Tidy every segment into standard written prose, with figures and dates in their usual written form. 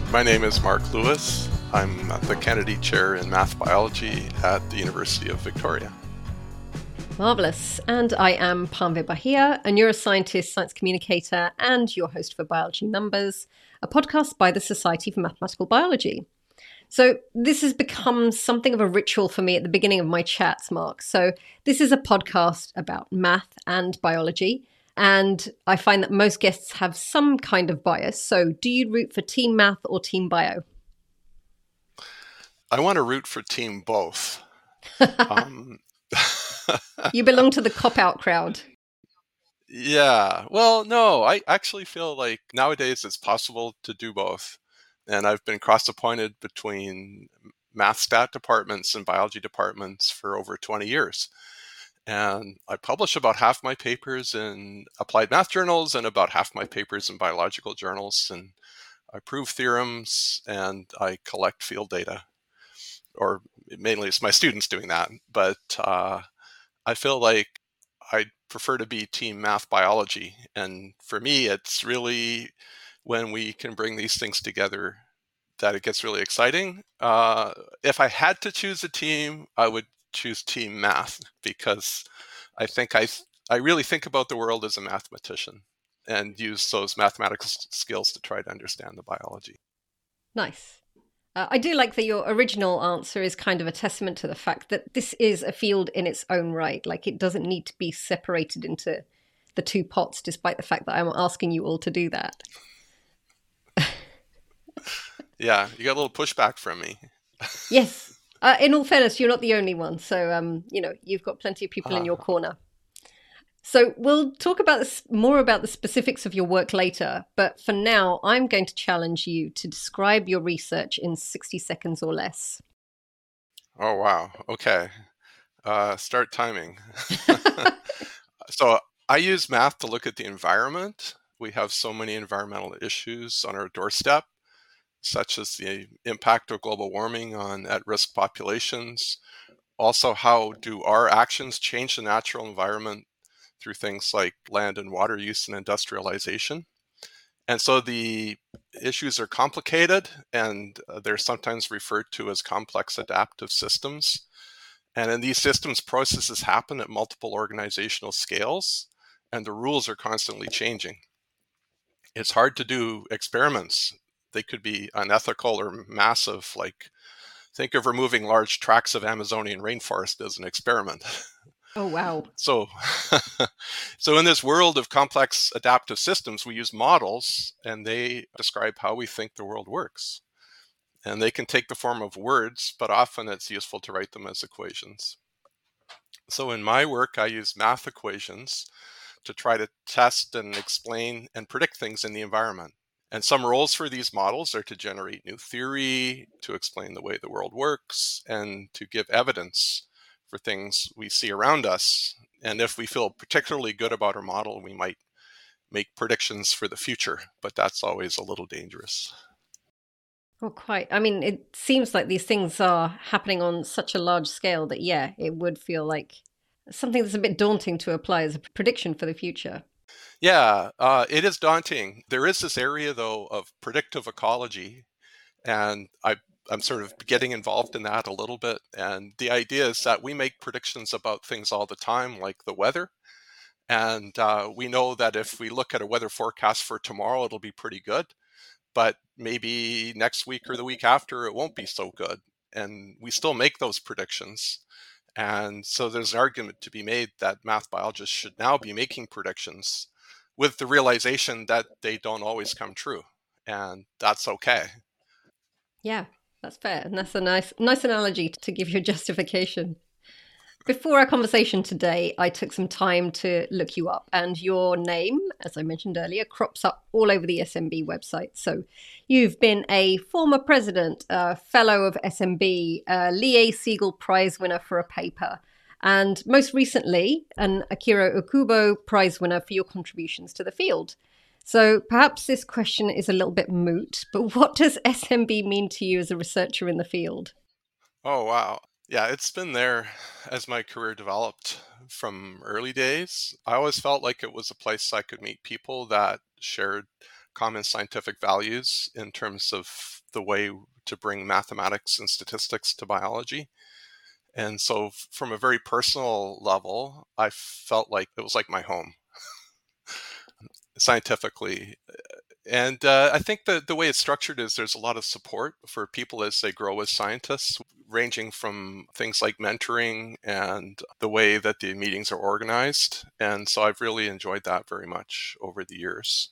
My name is Mark Lewis. I'm the Kennedy Chair in Math Biology at the University of Victoria. Marvellous. And I am Parmveer Bahia, a neuroscientist, science communicator, and your host for Biology Numbers, a podcast by the Society for Mathematical Biology. So this has become something of a ritual for me at the beginning of my chats, Mark. So this is a podcast about math and biology. And I find that most guests have some kind of bias. So do you root for team math or team bio? I want to root for team both. You belong to the cop-out crowd. Yeah, well, no, I actually feel like nowadays it's possible to do both. And I've been cross-appointed between math stat departments and biology departments for over 20 years. And I publish about half my papers in applied math journals and about half my papers in biological journals. And I prove theorems and I collect field data. Or mainly it's my students doing that. But I feel like I prefer to be team math biology. And for me, it's really when we can bring these things together that it gets really exciting. If I had to choose a team, I would choose team math because I think I really think about the world as a mathematician and use those mathematical skills to try to understand the biology. Nice. I do like that your original answer is kind of a testament to the fact that this is a field in its own right. Like it doesn't need to be separated into the two pots, despite the fact that I'm asking you all to do that. Yeah, you got a little pushback from me. Yes. In all fairness, you're not the only one. So, you've got plenty of people in your corner. So we'll talk about this, more about the specifics of your work later. But for now, I'm going to challenge you to describe your research in 60 seconds or less. Oh, wow. Okay. Start timing. So I use math to look at the environment. We have so many environmental issues on our doorstep, such as the impact of global warming on at-risk populations. Also, how do our actions change the natural environment through things like land and water use and industrialization? And so the issues are complicated, and they're sometimes referred to as complex adaptive systems. And in these systems, processes happen at multiple organizational scales, and the rules are constantly changing. It's hard to do experiments. They could be unethical or massive, like think of removing large tracts of Amazonian rainforest as an experiment. Oh, wow. So, so in this world of complex adaptive systems, we use models, and they describe how we think the world works. And they can take the form of words, but often it's useful to write them as equations. So in my work, I use math equations to try to test and explain and predict things in the environment. And some roles for these models are to generate new theory, to explain the way the world works, and to give evidence for things we see around us. And if we feel particularly good about our model, we might make predictions for the future, but that's always a little dangerous. Oh, quite. I mean, it seems like these things are happening on such a large scale that, yeah, it would feel like something that's a bit daunting to apply as a prediction for the future. Yeah, it is daunting. There is this area, though, of predictive ecology, and I'm sort of getting involved in that a little bit. And the idea is that we make predictions about things all the time, like the weather. And we know that if we look at a weather forecast for tomorrow, it'll be pretty good. But maybe next week or the week after, it won't be so good. And we still make those predictions. And so there's an argument to be made that math biologists should now be making predictions with the realization that they don't always come true. And that's okay. Yeah, that's fair. And that's a nice analogy to give you a justification. Before our conversation today, I took some time to look you up, and your name, as I mentioned earlier, crops up all over the SMB website. So you've been a former president, a fellow of SMB, a Lee A. Siegel Prize winner for a paper, and most recently, an Akira Okubo Prize winner for your contributions to the field. So perhaps this question is a little bit moot, but what does SMB mean to you as a researcher in the field? Oh, wow. Yeah, it's been there as my career developed from early days. I always felt like it was a place I could meet people that shared common scientific values in terms of the way to bring mathematics and statistics to biology. And so from a very personal level, I felt like it was like my home scientifically. And I think the way it's structured is there's a lot of support for people as they grow as scientists, ranging from things like mentoring and the way that the meetings are organized. And so I've really enjoyed that very much over the years.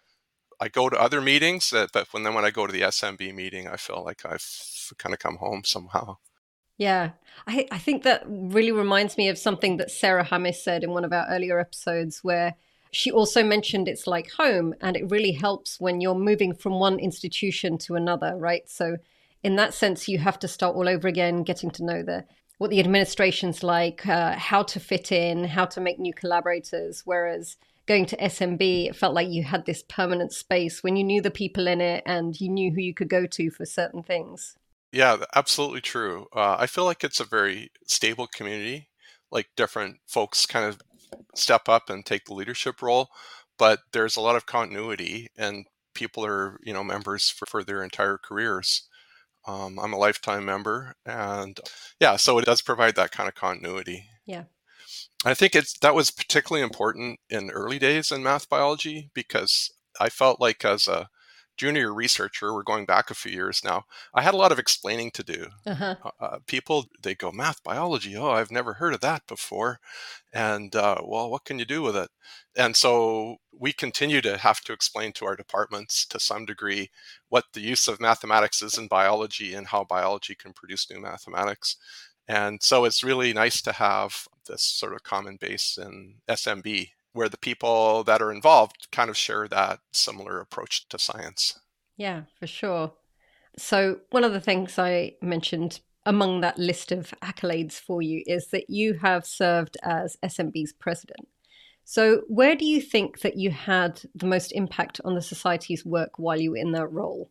I go to other meetings, but when I go to the SMB meeting, I feel like I've kind of come home somehow. Yeah, I think that really reminds me of something that Sarah Hammis said in one of our earlier episodes, where she also mentioned it's like home, and it really helps when you're moving from one institution to another, right? So, in that sense, you have to start all over again, getting to know what the administration's like, how to fit in, how to make new collaborators. Whereas going to SMB, it felt like you had this permanent space when you knew the people in it and you knew who you could go to for certain things. Yeah, absolutely true. I feel like it's a very stable community. Like different folks kind of step up and take the leadership role, but there's a lot of continuity, and people are, members for their entire careers. I'm a lifetime member, and yeah, so it does provide that kind of continuity. Yeah. I think that was particularly important in early days in math biology because I felt like as a junior researcher, we're going back a few years now, I had a lot of explaining to do. Uh-huh. People, they go, math biology, oh, I've never heard of that before. And well, what can you do with it? And so we continue to have to explain to our departments to some degree what the use of mathematics is in biology and how biology can produce new mathematics. And so it's really nice to have this sort of common base in SMB where the people that are involved kind of share that similar approach to science. Yeah, for sure. So, one of the things I mentioned among that list of accolades for you is that you have served as SMB's president. So, where do you think that you had the most impact on the society's work while you were in that role?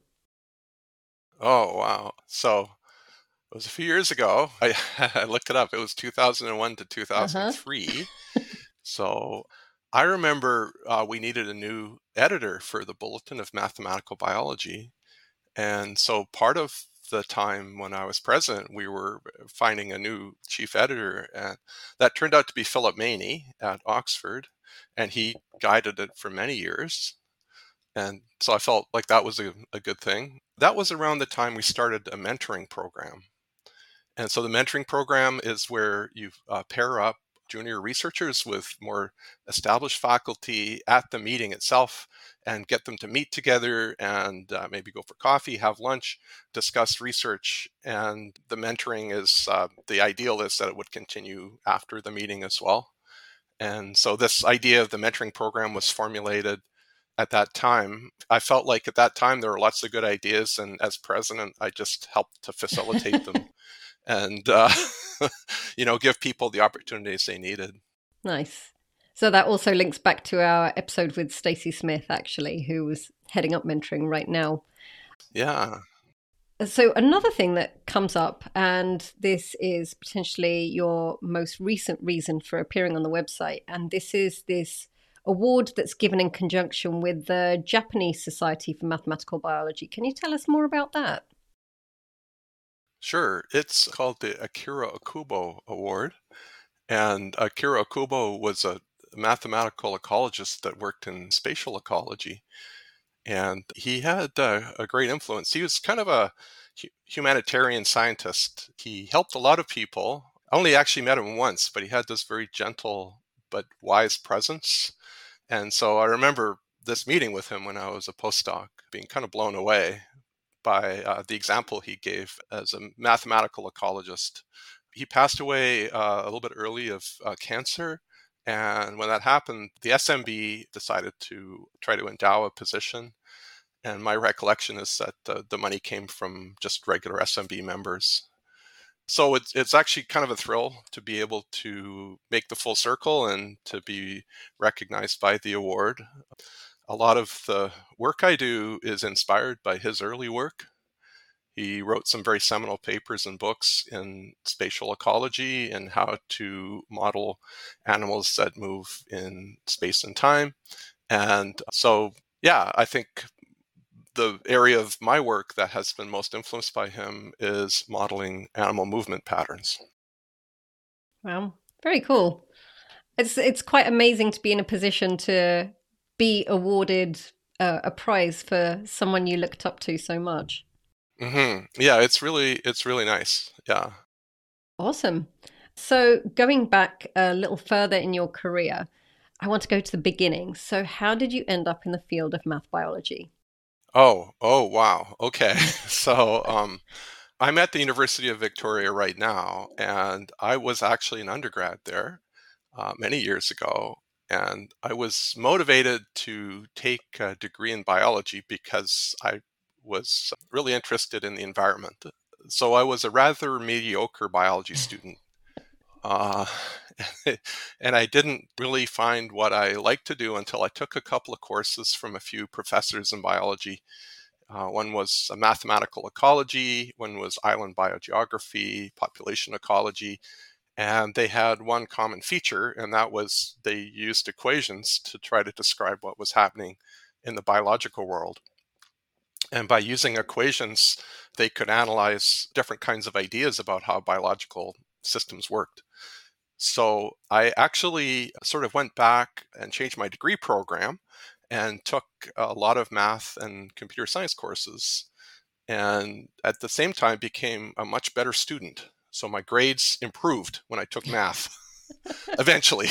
Oh, wow. So it was a few years ago. I looked it up. It was 2001 to Uh huh. 2003. So I remember we needed a new editor for the Bulletin of Mathematical Biology. And so part of the time when I was president, we were finding a new chief editor. And that turned out to be Philip Maney at Oxford. And he guided it for many years. And so I felt like that was a good thing. That was around the time we started a mentoring program. And so the mentoring program is where you pair up junior researchers with more established faculty at the meeting itself and get them to meet together and maybe go for coffee, have lunch, discuss research. And the mentoring is the ideal is that it would continue after the meeting as well. And so this idea of the mentoring program was formulated at that time. I felt like at that time there were lots of good ideas, and as president, I just helped to facilitate them and give people the opportunities they needed. Nice. So that also links back to our episode with Stacey Smith, actually, who was heading up mentoring right now. Yeah. So another thing that comes up, and this is potentially your most recent reason for appearing on the website, and this is this award that's given in conjunction with the Japanese Society for Mathematical Biology. Can you tell us more about that? Sure. It's called the Akira Okubo Award. And Akira Okubo was a mathematical ecologist that worked in spatial ecology. And he had a great influence. He was kind of a humanitarian scientist. He helped a lot of people. I only actually met him once, but he had this very gentle but wise presence. And so I remember this meeting with him when I was a postdoc, being kind of blown away by the example he gave as a mathematical ecologist. He passed away a little bit early of cancer. And when that happened, the SMB decided to try to endow a position. And my recollection is that the money came from just regular SMB members. So it's actually kind of a thrill to be able to make the full circle and to be recognized by the award. A lot of the work I do is inspired by his early work. He wrote some very seminal papers and books in spatial ecology and how to model animals that move in space and time. And so, yeah, I think the area of my work that has been most influenced by him is modeling animal movement patterns. Wow, very cool. It's quite amazing to be in a position to be awarded a prize for someone you looked up to so much. Yeah, it's really nice. Yeah. Awesome. So going back a little further in your career, I want to go to the beginning. So how did you end up in the field of math biology? Oh, wow. Okay. So, I'm at the University of Victoria right now, and I was actually an undergrad there many years ago. And I was motivated to take a degree in biology because I was really interested in the environment. So I was a rather mediocre biology student. Uh, and I didn't really find what I liked to do until I took a couple of courses from a few professors in biology. One was mathematical ecology, one was island biogeography, population ecology, and they had one common feature, and that was they used equations to try to describe what was happening in the biological world. And by using equations, they could analyze different kinds of ideas about how biological systems worked. So I actually sort of went back and changed my degree program and took a lot of math and computer science courses, and at the same time became a much better student. So my grades improved when I took math eventually.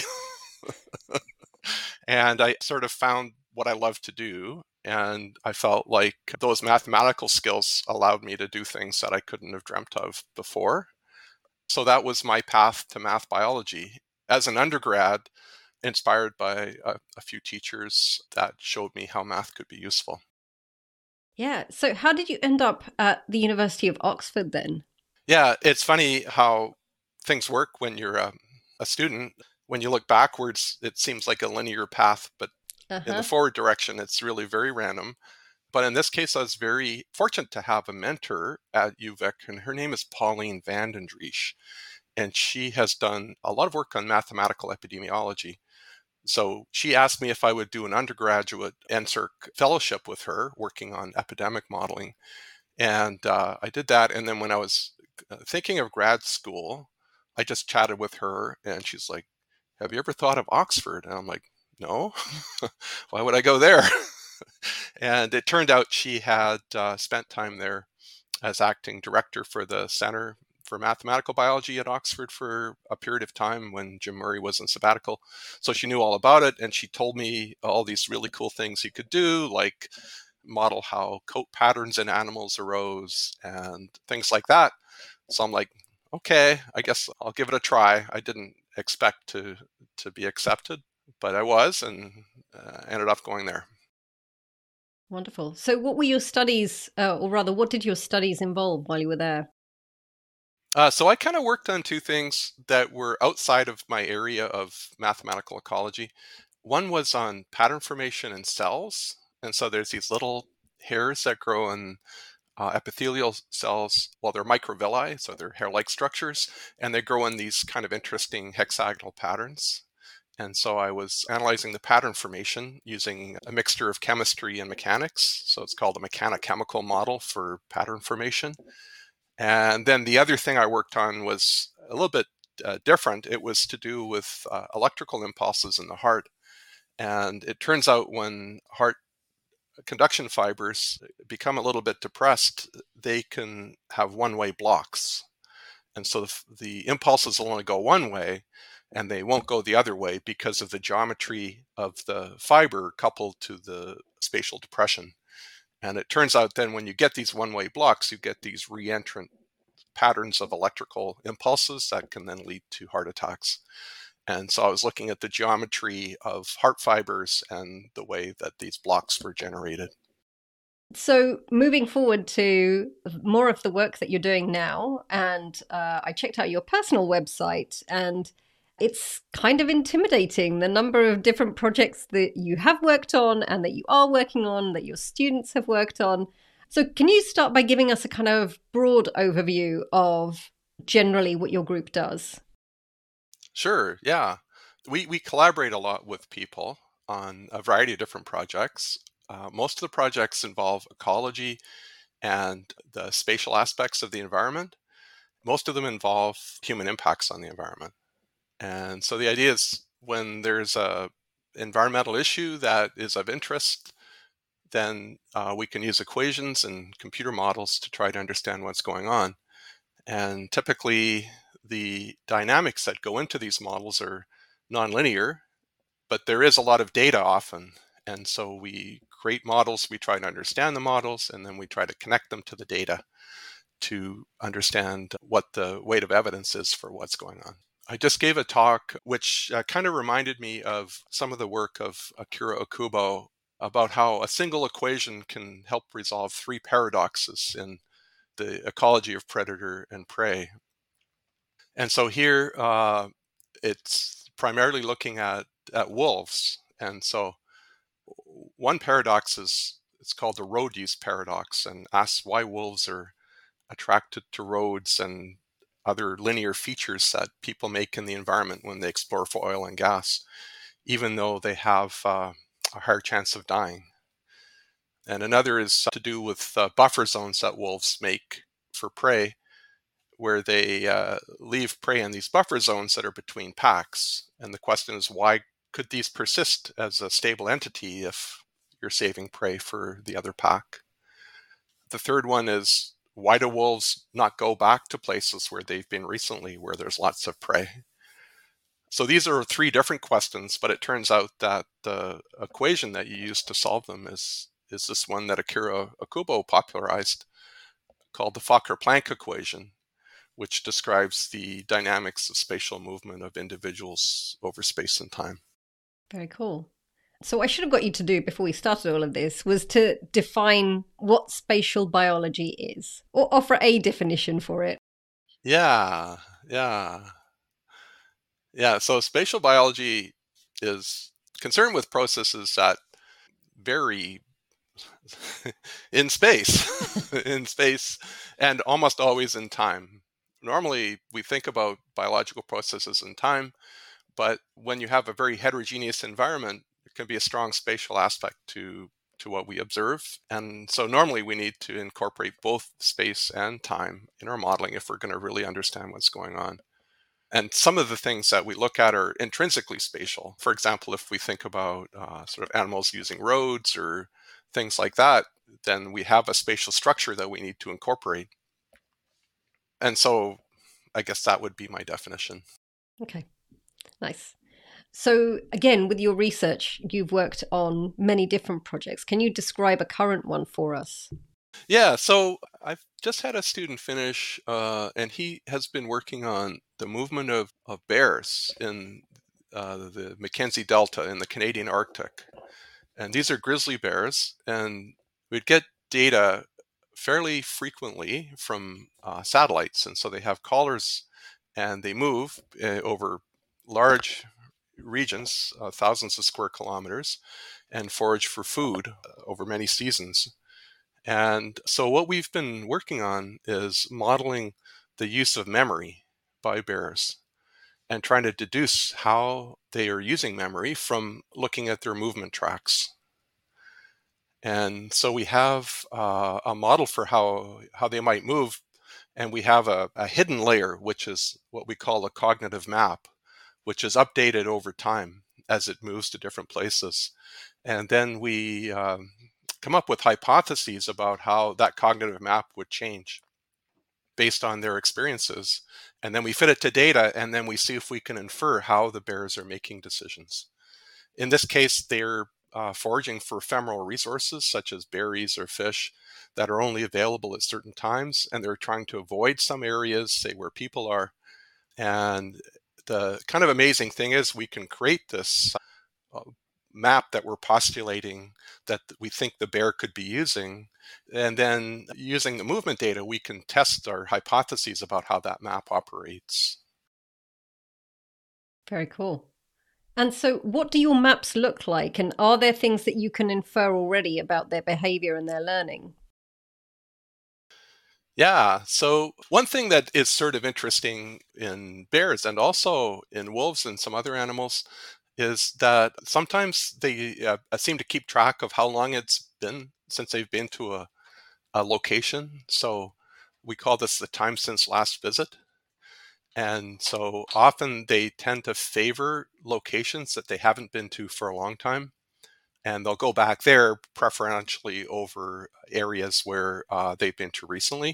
And I sort of found what I love to do. And I felt like those mathematical skills allowed me to do things that I couldn't have dreamt of before. So that was my path to math biology. As an undergrad, inspired by a few teachers that showed me how math could be useful. Yeah. So how did you end up at the University of Oxford then? Yeah, it's funny how things work when you're a student. When you look backwards, it seems like a linear path, but in the Uh-huh. forward direction, it's really very random. But in this case, I was very fortunate to have a mentor at UVic, and her name is Pauline Vandendriesche, and she has done a lot of work on mathematical epidemiology. So she asked me if I would do an undergraduate NSERC fellowship with her, working on epidemic modeling. And I did that. And then when I was thinking of grad school, I just chatted with her, and she's like, "Have you ever thought of Oxford?" And I'm like, "No, why would I go there?" And it turned out she had spent time there as acting director for the Center for Mathematical Biology at Oxford for a period of time when Jim Murray was in sabbatical. So she knew all about it, and she told me all these really cool things you could do, like model how coat patterns in animals arose and things like that. So I'm like, okay, I guess I'll give it a try. I didn't expect to be accepted, but I was, and ended up going there. Wonderful. So what were your studies, or rather, what did your studies involve while you were there? So I kind of worked on two things that were outside of my area of mathematical ecology. One was on pattern formation in cells. And so there's these little hairs that grow in epithelial cells. Well, they're microvilli, so they're hair-like structures, and they grow in these kind of interesting hexagonal patterns. And so I was analyzing the pattern formation using a mixture of chemistry and mechanics. So it's called a mechanochemical model for pattern formation. And then the other thing I worked on was a little bit different. It was to do with electrical impulses in the heart. And it turns out when heart conduction fibers become a little bit depressed, they can have one-way blocks. And so the impulses will only go one way, and they won't go the other way because of the geometry of the fiber coupled to the spatial depression. And it turns out then when you get these one-way blocks, you get these reentrant patterns of electrical impulses that can then lead to heart attacks. And so I was looking at the geometry of heart fibers and the way that these blocks were generated. So moving forward to more of the work that you're doing now, and I checked out your personal website, and it's kind of intimidating the number of different projects that you have worked on and that you are working on, that your students have worked on. So can you start by giving us a kind of broad overview of generally what your group does? Sure, yeah. We collaborate a lot with people on a variety of different projects. most of the projects involve ecology and the spatial aspects of the environment. Most of them involve human impacts on the environment. And so the idea is when there's a environmental issue that is of interest, then we can use equations and computer models to try to understand what's going on. And typically, the dynamics that go into these models are nonlinear, but there is a lot of data often. And so we create models, we try to understand the models, and then we try to connect them to the data to understand what the weight of evidence is for what's going on. I just gave a talk which kind of reminded me of some of the work of Akira Okubo about how a single equation can help resolve three paradoxes in the ecology of predator and prey. And so here it's primarily looking at wolves. And so one paradox is it's called the road use paradox, and asks why wolves are attracted to roads and other linear features that people make in the environment when they explore for oil and gas, even though they have a higher chance of dying. And another is to do with buffer zones that wolves make for prey, where they leave prey in these buffer zones that are between packs. And the question is, why could these persist as a stable entity if you're saving prey for the other pack? The third one is, why do wolves not go back to places where they've been recently, where there's lots of prey? So these are three different questions, but it turns out that the equation that you use to solve them is this one that Akira Okubo popularized, called the Fokker-Planck equation, which describes the dynamics of spatial movement of individuals over space and time. Very cool. So what I should have got you to do before we started all of this was to define what spatial biology is, or offer a definition for it. Yeah. So spatial biology is concerned with processes that vary in space, and almost always in time. Normally, we think about biological processes in time, but when you have a very heterogeneous environment, it can be a strong spatial aspect to what we observe. And so normally we need to incorporate both space and time in our modeling if we're going to really understand what's going on. And some of the things that we look at are intrinsically spatial. For example, if we think about sort of animals using roads or things like that, then we have a spatial structure that we need to incorporate. And so I guess that would be my definition. Okay, nice. So again, with your research, you've worked on many different projects. Can you describe a current one for us? Yeah, so I've just had a student finish, and he has been working on the movement of bears in the Mackenzie Delta in the Canadian Arctic. And these are grizzly bears, and we'd get data fairly frequently from satellites. And so they have collars and they move over large regions, thousands of square kilometers, and forage for food over many seasons. And so what we've been working on is modeling the use of memory by bears and trying to deduce how they are using memory from looking at their movement tracks. And so we have a model for how they might move, and we have a hidden layer, which is what we call a cognitive map, which is updated over time as it moves to different places. And then we come up with hypotheses about how that cognitive map would change based on their experiences. And then we fit it to data, and then we see if we can infer how the bears are making decisions. In this case, they're foraging for ephemeral resources such as berries or fish that are only available at certain times, and they're trying to avoid some areas, say where people are. And the kind of amazing thing is we can create this map that we're postulating that we think the bear could be using, and then using the movement data, we can test our hypotheses about how that map operates. Very cool. And so, what do your maps look like? And are there things that you can infer already about their behavior and their learning? Yeah, so one thing that is sort of interesting in bears and also in wolves and some other animals is that sometimes they seem to keep track of how long it's been since they've been to a location. So we call this the time since last visit. And so often they tend to favor locations that they haven't been to for a long time. And they'll go back there preferentially over areas where they've been to recently.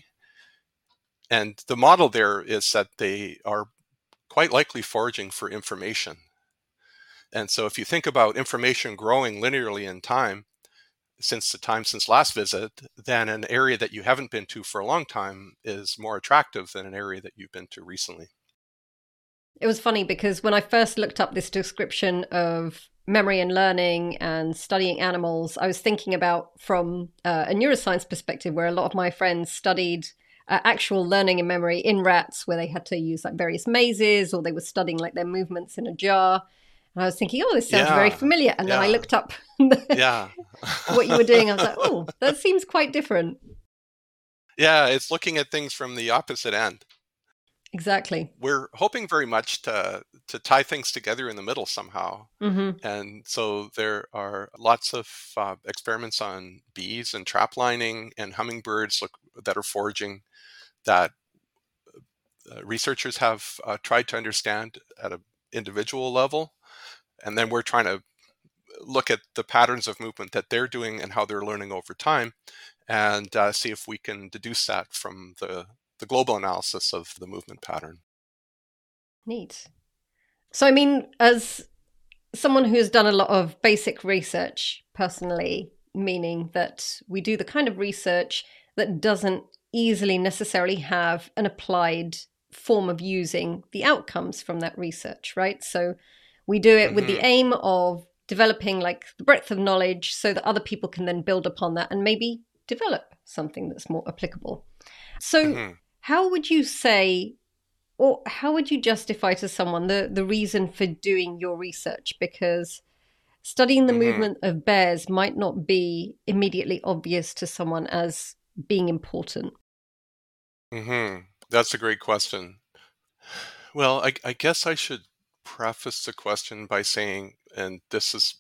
And the model there is that they are quite likely foraging for information. And so if you think about information growing linearly in time, since the time since last visit, then an area that you haven't been to for a long time is more attractive than an area that you've been to recently. It was funny because when I first looked up this description of memory and learning and studying animals, I was thinking about from a neuroscience perspective, where a lot of my friends studied actual learning and memory in rats, where they had to use like various mazes, or they were studying like their movements in a jar. And I was thinking, oh, this sounds very Yeah, familiar. And then I yeah, looked up yeah. what you were doing. I was like, oh, that seems quite different. Yeah, it's looking at things from the opposite end. Exactly. We're hoping very much to tie things together in the middle somehow. Hmm. And so there are lots of experiments on bees and trap lining and hummingbirds that are foraging that researchers have tried to understand at an individual level. And then we're trying to look at the patterns of movement that they're doing and how they're learning over time, and see if we can deduce that from the global analysis of the movement pattern. Neat. So, I mean, as someone who's done a lot of basic research personally, meaning that we do the kind of research that doesn't easily necessarily have an applied form of using the outcomes from that research, right? So we do it with the Mm-hmm. aim of developing like the breadth of knowledge so that other people can then build upon that and maybe develop something that's more applicable. So, Mm-hmm. how would you say, or how would you justify to someone the reason for doing your research? Because studying the Mm-hmm. movement of bears might not be immediately obvious to someone as being important. Mm-hmm. That's a great question. Well, I guess I should preface the question by saying, and this is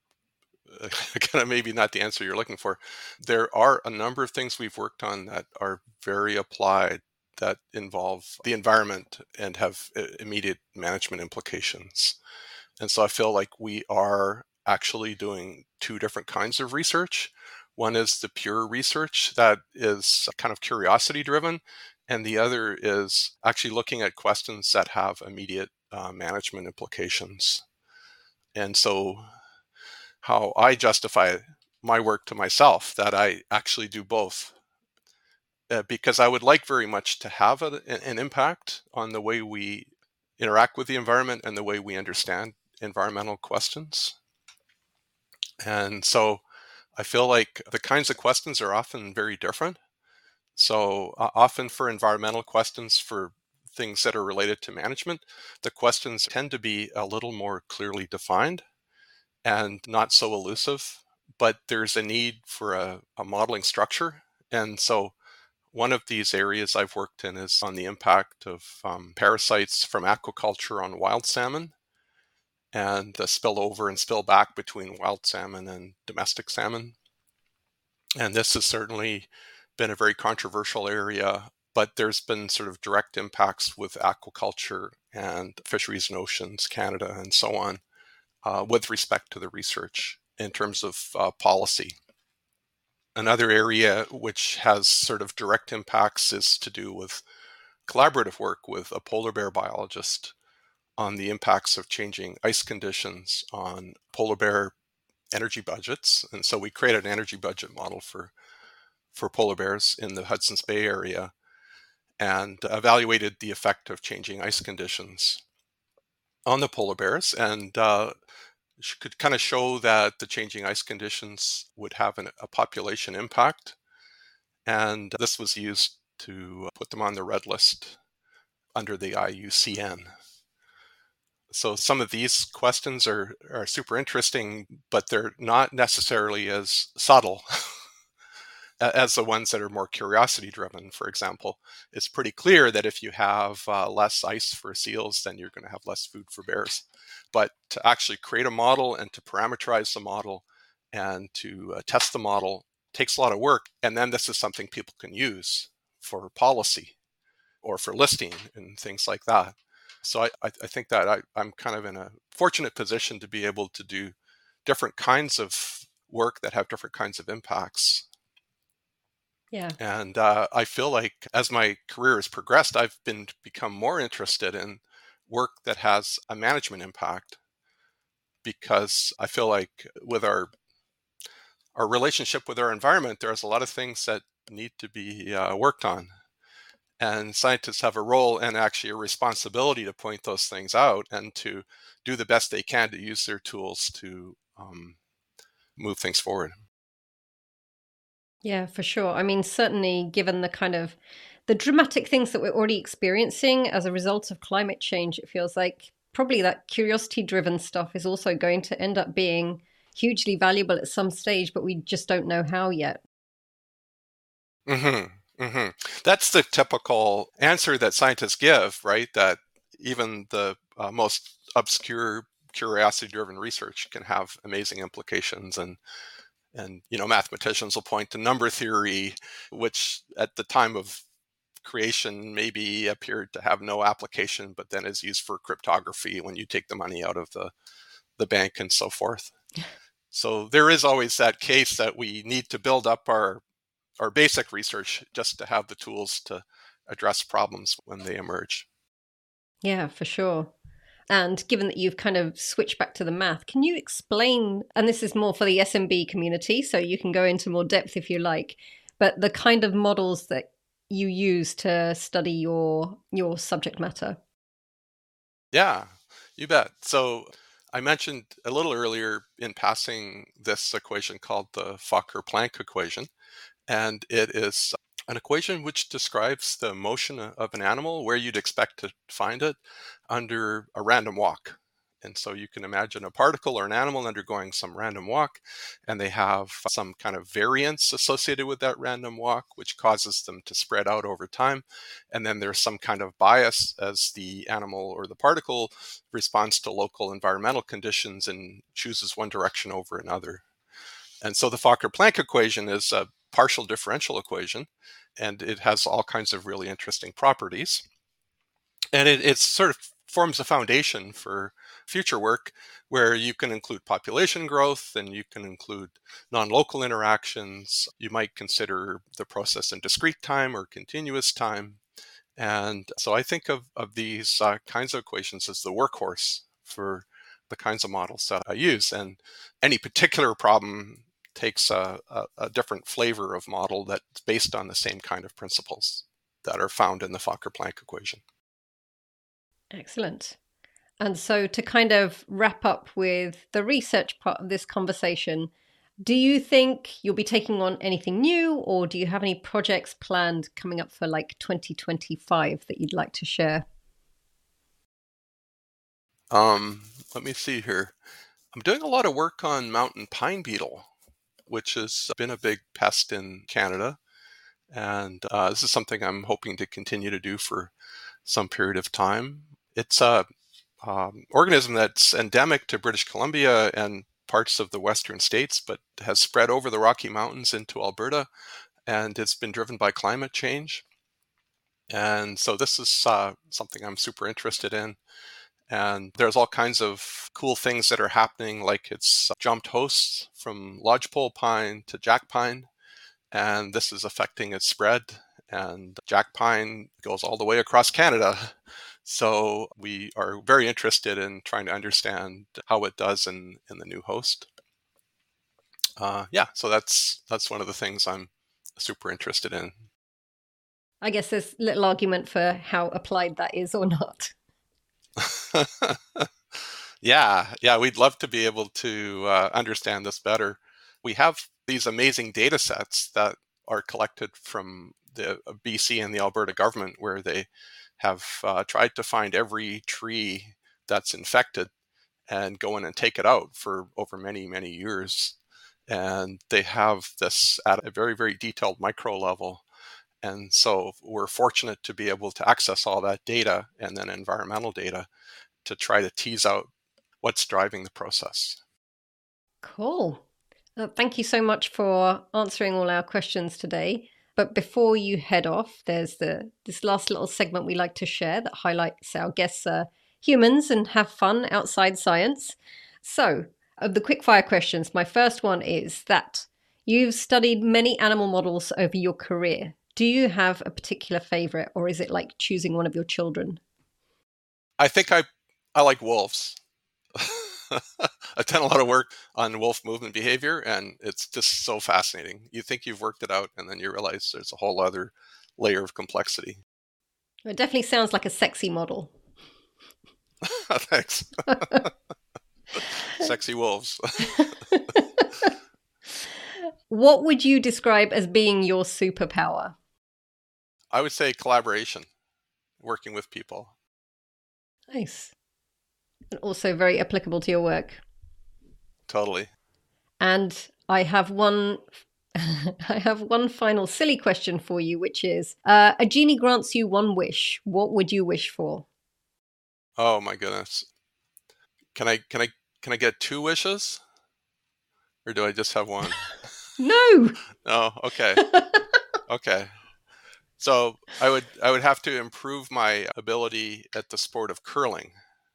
kind of maybe not the answer you're looking for. There are a number of things we've worked on that are very applied, that involve the environment and have immediate management implications. And so I feel like we are actually doing two different kinds of research. One is the pure research that is kind of curiosity driven, and the other is actually looking at questions that have immediate management implications. And so how I justify my work to myself that I actually do both, because I would like very much to have an impact on the way we interact with the environment and the way we understand environmental questions. And so I feel like the kinds of questions are often very different. So often for environmental questions, for things that are related to management, the questions tend to be a little more clearly defined and not so elusive, but there's a need for a modeling structure. And so one of these areas I've worked in is on the impact of parasites from aquaculture on wild salmon, and the spillover and spill back between wild salmon and domestic salmon. And this has certainly been a very controversial area, but there's been sort of direct impacts with aquaculture and fisheries and oceans, Canada, and so on, with respect to the research in terms of policy. Another area which has sort of direct impacts is to do with collaborative work with a polar bear biologist on the impacts of changing ice conditions on polar bear energy budgets. And so we created an energy budget model for polar bears in the Hudson's Bay area and evaluated the effect of changing ice conditions on the polar bears, and could kind of show that the changing ice conditions would have a population impact. And this was used to put them on the red list under the IUCN. So some of these questions are super interesting, but they're not necessarily as subtle as the ones that are more curiosity driven. For example, it's pretty clear that if you have less ice for seals, then you're going to have less food for bears. But to actually create a model and to parameterize the model and to test the model takes a lot of work. And then this is something people can use for policy or for listing and things like that. So I think that I'm kind of in a fortunate position to be able to do different kinds of work that have different kinds of impacts. Yeah. And I feel like as my career has progressed, I've become more interested in work that has a management impact, because I feel like with our relationship with our environment, there's a lot of things that need to be worked on. And scientists have a role and actually a responsibility to point those things out and to do the best they can to use their tools to move things forward. Yeah, for sure. I mean, certainly given the kind of the dramatic things that we're already experiencing as a result of climate change, it feels like probably that curiosity driven stuff is also going to end up being hugely valuable at some stage, but we just don't know how yet. That's the typical answer that scientists give, right? That even the most obscure curiosity-driven research can have amazing implications, and mathematicians will point to number theory, which at the time of creation maybe appeared to have no application, but then is used for cryptography when you take the money out of the bank and so forth. So there is always that case that we need to build up our basic research just to have the tools to address problems when they emerge. Yeah, for sure. And given that you've kind of switched back to the math, can you explain, and this is more for the SMB community, so you can go into more depth if you like, but the kind of models that you use to study your subject matter? Yeah, you bet. So I mentioned a little earlier in passing this equation called the Fokker-Planck equation, and it is an equation which describes the motion of an animal where you'd expect to find it under a random walk. And so you can imagine a particle or an animal undergoing some random walk, and they have some kind of variance associated with that random walk, which causes them to spread out over time. And then there's some kind of bias as the animal or the particle responds to local environmental conditions and chooses one direction over another. And so the Fokker-Planck equation is a partial differential equation, and it has all kinds of really interesting properties. And it sort of forms a foundation for future work where you can include population growth and you can include non-local interactions. You might consider the process in discrete time or continuous time. And so I think of these kinds of equations as the workhorse for the kinds of models that I use. And any particular problem takes a different flavor of model that's based on the same kind of principles that are found in the Fokker-Planck equation. Excellent. And so, to kind of wrap up with the research part of this conversation, do you think you'll be taking on anything new, or do you have any projects planned coming up for like 2025 that you'd like to share? Let me see here. I'm doing a lot of work on mountain pine beetle, which has been a big pest in Canada. And this is something I'm hoping to continue to do for some period of time. It's a organism that's endemic to British Columbia and parts of the western states, but has spread over the Rocky Mountains into Alberta, and it's been driven by climate change. And so this is something I'm super interested in. And there's all kinds of cool things that are happening, like it's jumped hosts from lodgepole pine to jack pine, and this is affecting its spread. And jack pine goes all the way across Canada. So we are very interested in trying to understand how it does in the new host. Yeah, so that's one of the things I'm super interested in. I guess there's little argument for how applied that is or not. Yeah, we'd love to be able to understand this better. We have these amazing data sets that are collected from the BC and the Alberta government, where they have tried to find every tree that's infected and go in and take it out for over many, many years. and they have this at a very, very detailed micro level. And so we're fortunate to be able to access all that data and then environmental data to try to tease out what's driving the process. Cool. Thank you so much for answering all our questions today. But before you head off, there's this last little segment we like to share that highlights our guests are humans and have fun outside science. So, of the quickfire questions, my first one is that you've studied many animal models over your career. Do you have a particular favorite, or is it like choosing one of your children? I think I like wolves. I've done a lot of work on wolf movement behavior, and it's just so fascinating. You think you've worked it out, and then you realize there's a whole other layer of complexity. It definitely sounds like a sexy model. Thanks. Sexy wolves. What would you describe as being your superpower? I would say collaboration, working with people. Nice. And also very applicable to your work. Totally. And I have one final silly question for you, which is, a genie grants you one wish. What would you wish for? Oh my goodness. Can I get 2 wishes? Or do I just have one? No. Oh, okay. Okay. So I would have to improve my ability at the sport of curling.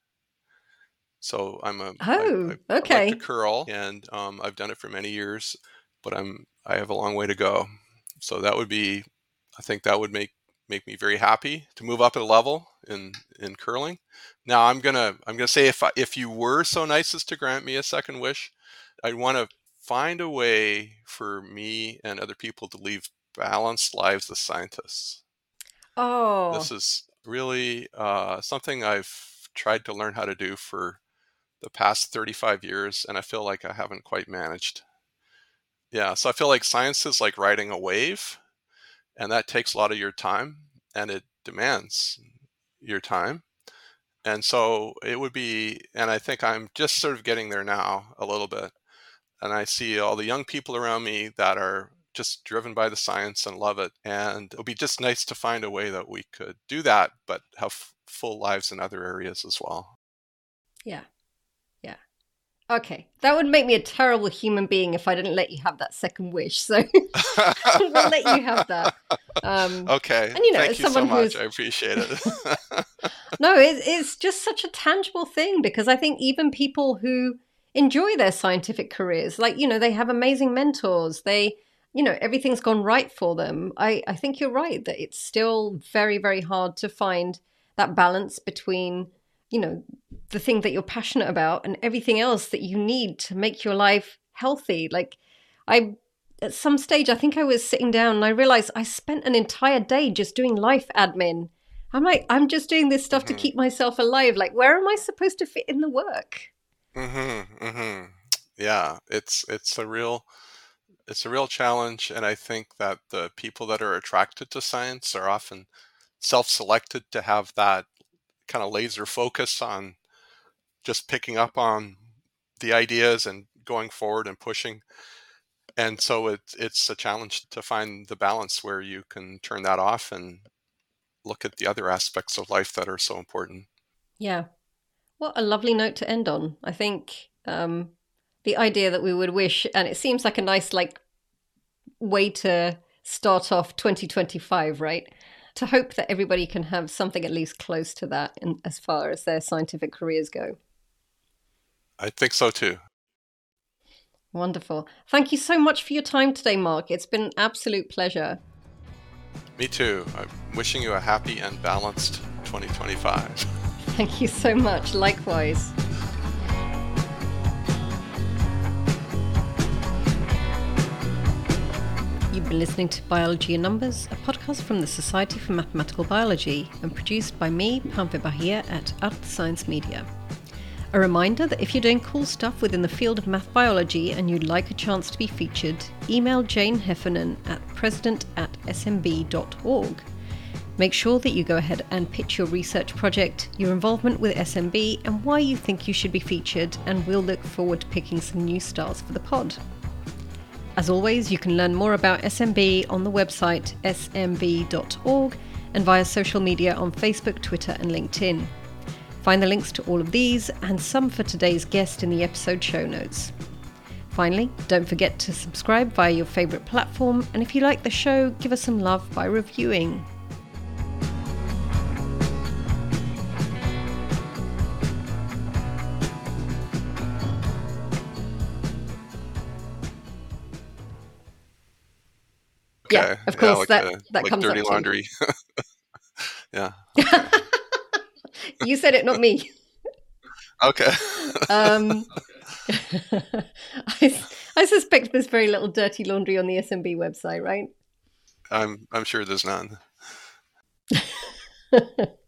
So I like to curl, and I've done it for many years, but I have a long way to go. So I think that would make me very happy to move up a level in curling. Now I'm gonna say, if you were so nice as to grant me a second wish, I'd want to find a way for me and other people to live balanced lives as scientists. Oh. This is really something I've tried to learn how to do for the past 35 years, and I feel like I haven't quite managed. Yeah, so I feel like science is like riding a wave, and that takes a lot of your time, and it demands your time. And so it would be, and I think I'm just sort of getting there now a little bit. And I see all the young people around me that are just driven by the science and love it. And it would be just nice to find a way that we could do that, but have full lives in other areas as well. Yeah. Yeah. Okay. That would make me a terrible human being if I didn't let you have that second wish. So we'll let you have that. Okay. And thank you so much. I appreciate it. No, it's just such a tangible thing, because I think even people who enjoy their scientific careers, like, they have amazing mentors. They, everything's gone right for them. I think you're right that it's still very, very hard to find that balance between, the thing that you're passionate about and everything else that you need to make your life healthy. Like, at some stage, I think I was sitting down and I realized I spent an entire day just doing life admin. I'm like, I'm just doing this stuff to keep myself alive. Like, where am I supposed to fit in the work? Yeah, it's a real challenge, and I think that the people that are attracted to science are often self-selected to have that kind of laser focus on just picking up on the ideas and going forward and pushing. And so it's a challenge to find the balance where you can turn that off and look at the other aspects of life that are so important. Yeah. What a lovely note to end on. I think the idea that we would wish, and it seems like a nice way to start off 2025, right? To hope that everybody can have something at least close to that as far as their scientific careers go. I think so too. Wonderful. Thank you so much for your time today, Mark. It's been an absolute pleasure. Me too. I'm wishing you a happy and balanced 2025. Thank you so much. Likewise. You've been listening to Biology in Numbers, a podcast from the Society for Mathematical Biology and produced by me, Pampe Bahia, at Art Science Media. A reminder that if you're doing cool stuff within the field of math biology and you'd like a chance to be featured, email Jane Heffernan at president@smb.org. Make sure that you go ahead and pitch your research project, your involvement with SMB, and why you think you should be featured, and we'll look forward to picking some new stars for the pod. As always, you can learn more about SMB on the website smb.org and via social media on Facebook, Twitter, and LinkedIn. Find the links to all of these and some for today's guest in the episode show notes. Finally, don't forget to subscribe via your favourite platform, and if you like the show, give us some love by reviewing. Okay. Yeah, of course, like that comes dirty up laundry. Yeah. You said it, not me. Okay. I suspect there's very little dirty laundry on the SMB website, right? I'm sure there's none.